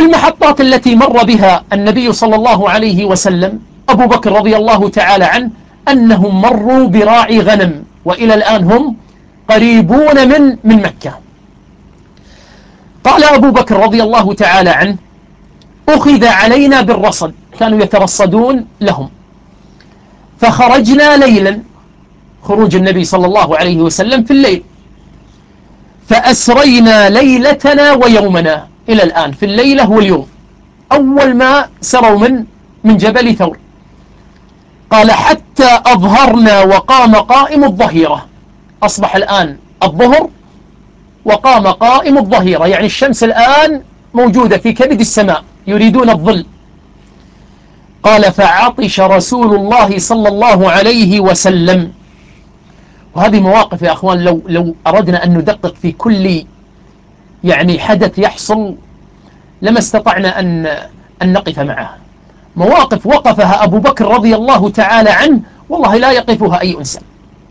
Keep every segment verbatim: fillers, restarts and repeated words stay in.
المحطات التي مر بها النبي صلى الله عليه وسلم أبو بكر رضي الله تعالى عنه أنهم مروا براعي غنم، وإلى الآن هم قريبون من من مكة. قال أبو بكر رضي الله تعالى عنه: أخذ علينا بالرصد، كانوا يترصدون لهم، فخرجنا ليلا، خروج النبي صلى الله عليه وسلم في الليل، فأسرينا ليلتنا ويومنا، إلى الآن في الليلة واليوم، أول ما سروا من من جبل ثور. قال: حتى أظهرنا وقام قائم الظهيرة، أصبح الآن الظهر وقام قائم الظهيرة، يعني الشمس الآن موجودة في كبد السماء، يريدون الظل. قال: فعطش رسول الله صلى الله عليه وسلم. وهذه مواقف يا أخوان، لو, لو أردنا أن ندقق في كل يعني حدث يحصل لما استطعنا أن, أن نقف معه. مواقف وقفها أبو بكر رضي الله تعالى عنه والله لا يقفها أي إنسان.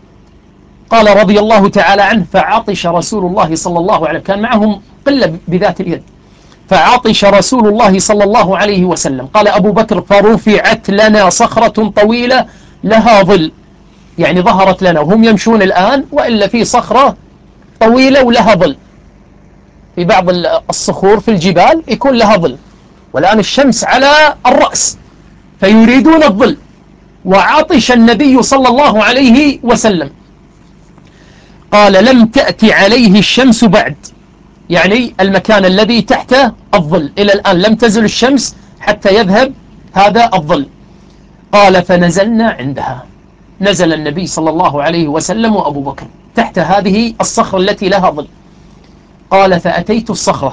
قال رضي الله تعالى عنه: فعطش رسول الله صلى الله عليه وسلم، كان معهم قلة بذات اليد، فعطش رسول الله صلى الله عليه وسلم. قال أبو بكر: فرفعت لنا صخرة طويلة لها ظل، يعني ظهرت لنا وهم يمشون الآن، وإلا في صخرة طويلة ولها ظل. في بعض الصخور في الجبال يكون لها ظل، والآن الشمس على الرأس فيريدون الظل. وعطش النبي صلى الله عليه وسلم. قال: لم تأتي عليه الشمس بعد، يعني المكان الذي تحت الظل إلى الآن لم تزل الشمس حتى يذهب هذا الظل. قال: فنزلنا عندها، نزل النبي صلى الله عليه وسلم وأبو بكر تحت هذه الصخرة التي لها ظل. قال: فأتيت الصخرة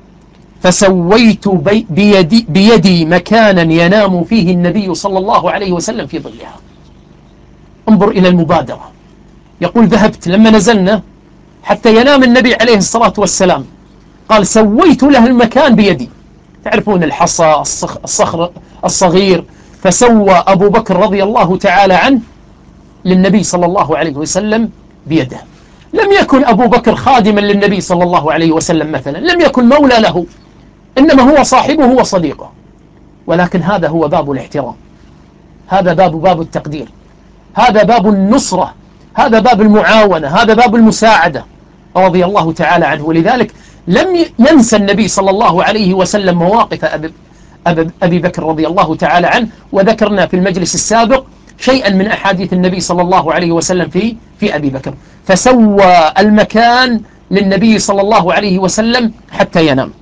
فسويت بيدي, بيدي مكانا ينام فيه النبي صلى الله عليه وسلم في ظلها. انظر إلى المبادرة، يقول: ذهبت لما نزلنا حتى ينام النبي عليه الصلاة والسلام، قال: سويت له المكان بيدي. تعرفون الحصى الصخر الصغير، فسوى أبو بكر رضي الله تعالى عنه للنبي صلى الله عليه وسلم بيده. لم يكن أبو بكر خادما للنبي صلى الله عليه وسلم مثلا، لم يكن مولى له، إنما هو صاحبه وصديقه. ولكن هذا هو باب الاحترام، هذا باب باب التقدير، هذا باب النصرة، هذا باب المعاونة، هذا باب المساعدة رضي الله تعالى عنه. ولذلك لم ينسى النبي صلى الله عليه وسلم مواقف أبي, أبي بكر رضي الله تعالى عنه. وذكرنا في المجلس السابق شيئا من أحاديث النبي صلى الله عليه وسلم في في أبي بكر. فسوى المكان للنبي صلى الله عليه وسلم حتى ينام.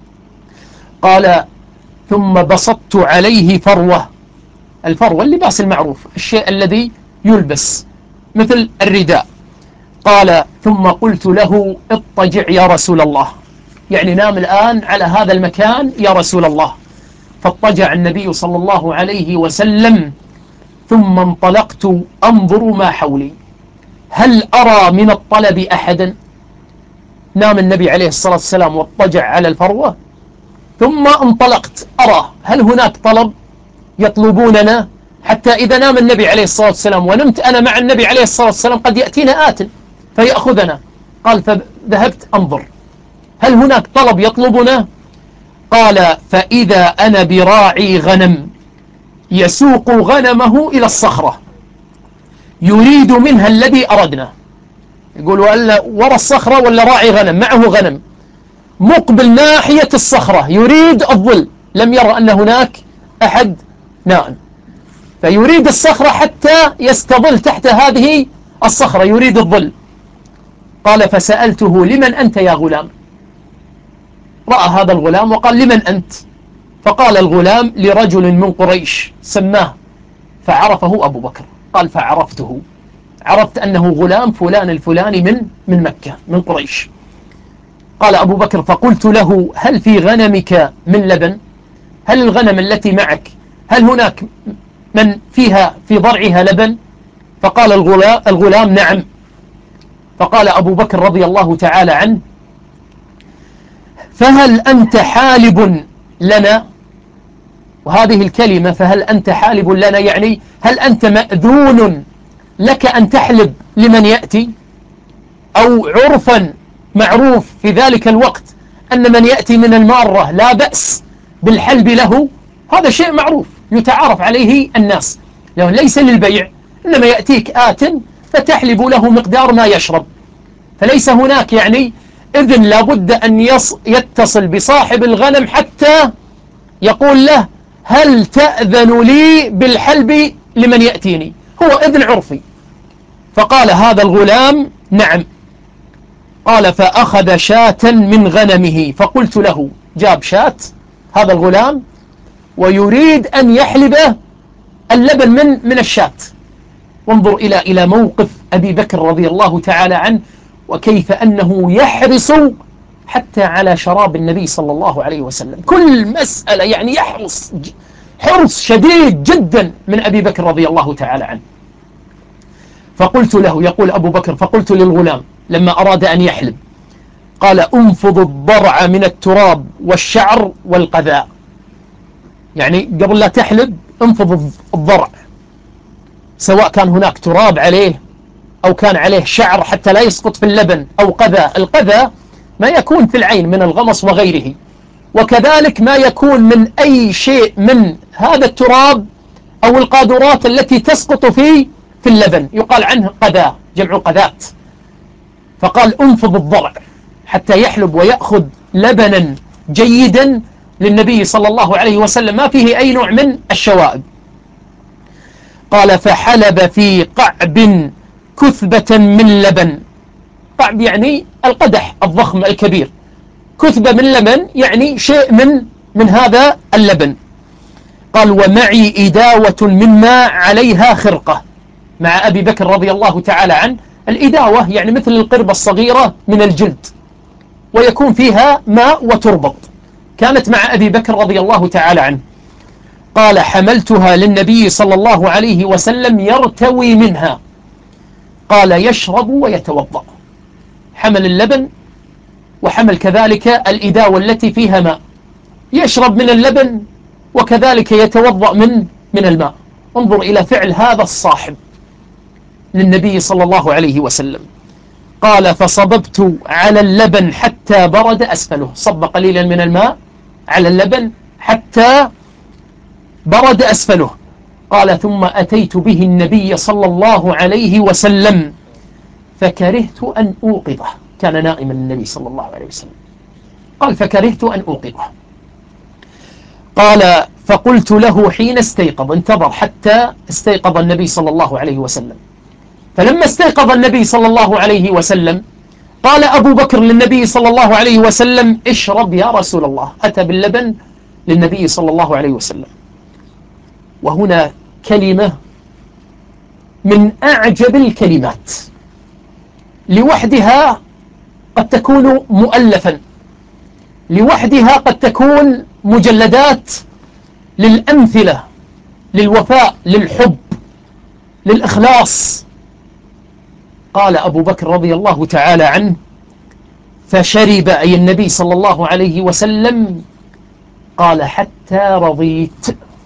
قال: ثم بسطت عليه فروة، الفروة اللباس المعروف، الشيء الذي يلبس مثل الرداء. قال: ثم قلت له: اضطجع يا رسول الله، يعني نام الآن على هذا المكان يا رسول الله. فاضطجع النبي صلى الله عليه وسلم. ثم انطلقت أنظر ما حولي، هل أرى من الطلب أحدا؟ نام النبي عليه الصلاة والسلام واضطجع على الفروة، ثم انطلقت أرى هل هناك طلب يطلبوننا، حتى إذا نام النبي عليه الصلاة والسلام ونمت أنا مع النبي عليه الصلاة والسلام قد يأتينا آت فيأخذنا. قال: فذهبت أنظر هل هناك طلب يطلبنا. قال: فإذا أنا براعي غنم يسوق غنمه إلى الصخرة يريد منها الذي أردنا. يقول: ولا وراء الصخرة ولا راعي غنم معه غنم مقبل ناحية الصخرة يريد الظل، لم يرى أن هناك أحد نائم، فيريد الصخرة حتى يستظل تحت هذه الصخرة، يريد الظل. قال: فسألته: لمن أنت يا غلام؟ رأى هذا الغلام وقال: لمن أنت؟ فقال الغلام: لرجل من قريش، سماه فعرفه أبو بكر. قال: فعرفته، عرفت أنه غلام فلان الفلاني من من مكة من قريش. قال أبو بكر: فقلت له: هل في غنمك من لبن؟ هل الغنم التي معك هل هناك من فيها في ضرعها لبن؟ فقال الغلام: نعم. فقال أبو بكر رضي الله تعالى عنه: فهل أنت حالب لنا؟ وهذه الكلمة فهل أنت حالب لنا يعني هل أنت مأذون لك أن تحلب لمن يأتي؟ أو عرفا معروف في ذلك الوقت أن من يأتي من المارة لا بأس بالحلب له، هذا شيء معروف يتعارف عليه الناس، لأنه ليس للبيع، إنما يأتيك آت فتحلب له مقدار ما يشرب، فليس هناك يعني إذن لابد أن يتصل بصاحب الغنم حتى يقول له هل تأذن لي بالحلب لمن يأتيني، هو إذن عرفي. فقال هذا الغلام نعم. قال فأخذ شاة من غنمه، فقلت له، جاب شاة هذا الغلام ويريد أن يحلب اللبن من من الشاة. وانظر إلى إلى موقف أبي بكر رضي الله تعالى عنه، وكيف أنه يحرص حتى على شراب النبي صلى الله عليه وسلم، كل مسألة يعني يحرص حرص شديد جدا من أبي بكر رضي الله تعالى عنه. فقلت له، يقول أبو بكر، فقلت للغلام لما أراد أن يحلب، قال أنفض الضرع من التراب والشعر والقذاء، يعني قبل لا تحلب انفض الضرع، سواء كان هناك تراب عليه أو كان عليه شعر حتى لا يسقط في اللبن، أو قذاء. القذاء ما يكون في العين من الغمص وغيره، وكذلك ما يكون من أي شيء من هذا التراب أو القاذورات التي تسقط في في اللبن، يقال عنه قذاء، جمع قذات. فقال انفض الضرع حتى يحلب ويأخذ لبنا جيدا للنبي صلى الله عليه وسلم ما فيه أي نوع من الشوائب. قال فحلب في قعب كثبة من لبن، قعب يعني القدح الضخم الكبير، كثبة من لبن يعني شيء من من هذا اللبن. قال ومعي إداوة مما عليها خرقة، مع أبي بكر رضي الله تعالى عنه الإداوة يعني مثل القربة الصغيرة من الجلد ويكون فيها ماء وتربط، كانت مع أبي بكر رضي الله تعالى عنه. قال حملتها للنبي صلى الله عليه وسلم يرتوي منها، قال يشرب ويتوضأ، حمل اللبن وحمل كذلك الإداوة التي فيها ماء، يشرب من اللبن وكذلك يتوضأ من من الماء. انظر إلى فعل هذا الصاحب للنبي صلى الله عليه وسلم. قال فصببت على اللبن حتى برد أسفله، صب قليلا من الماء على اللبن حتى برد أسفله. قال ثم أتيت به النبي صلى الله عليه وسلم فكرهت أن أوقظه، كان نائما النبي صلى الله عليه وسلم، قال فكرهت أن أوقظه. قال فقلت له حين استيقظ، انتظر حتى استيقظ النبي صلى الله عليه وسلم، فلما استيقظ النبي صلى الله عليه وسلم قال أبو بكر للنبي صلى الله عليه وسلم اشرب يا رسول الله، أتى باللبن للنبي صلى الله عليه وسلم. وهنا كلمة من أعجب الكلمات، لوحدها قد تكون مؤلفا، لوحدها قد تكون مجلدات للأمثلة، للوفاء، للحب، للإخلاص. قال أبو بكر رضي الله تعالى عنه فشرب، أي النبي صلى الله عليه وسلم، قال حتى رضيت،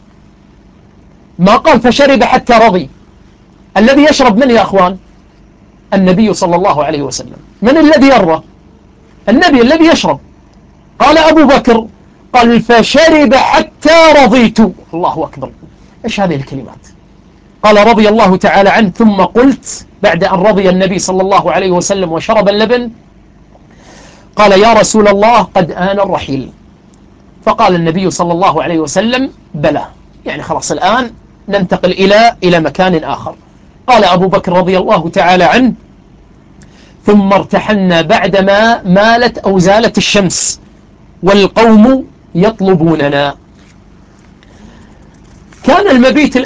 ما قال فشرب حتى رضي. الذي يشرب من يا أخوان؟ النبي صلى الله عليه وسلم. من الذي يرضى؟ النبي الذي يشرب. قال أبو بكر قال فشرب حتى رضيت، الله أكبر، إيش هذه الكلمات؟ قال رضي الله تعالى عنه ثم قلت بعد أن رضي النبي صلى الله عليه وسلم وشرب اللبن، قال يا رسول الله قد آن الرحيل. فقال النبي صلى الله عليه وسلم بلى، يعني خلاص الآن ننتقل إلى إلى مكان آخر. قال أبو بكر رضي الله تعالى عنه ثم ارتحلنا بعدما مالت أو زالت الشمس والقوم يطلبوننا. كان المبيت